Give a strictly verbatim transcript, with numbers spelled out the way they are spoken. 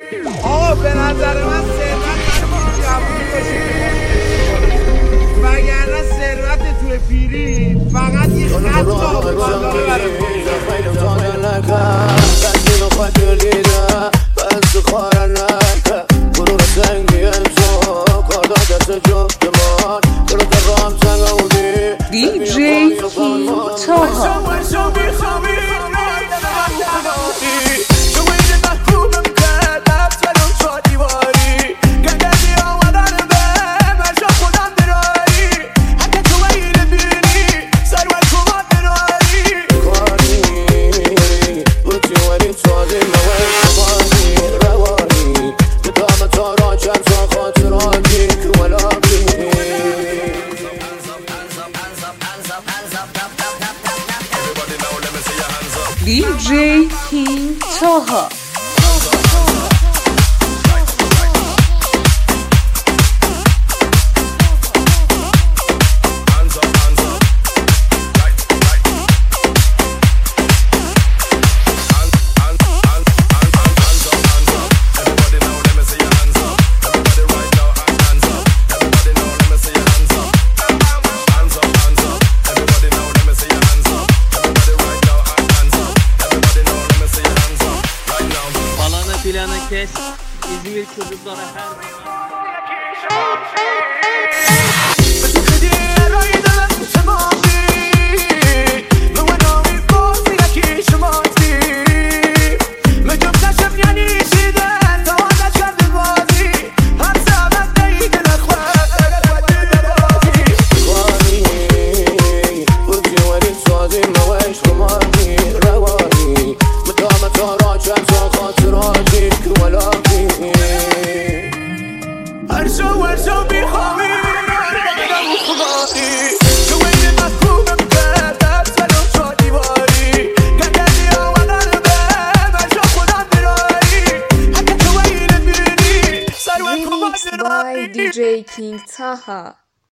آقا به نظر من ثروت هرچی جوونی باشه وگرنه ثروت توی پیری فقط یه خط آبادانه برای دی جی کینگ تاها دی جی کینگ تاها Planı kes, İzmir çocuklara her Remixed by دی جی King Taha.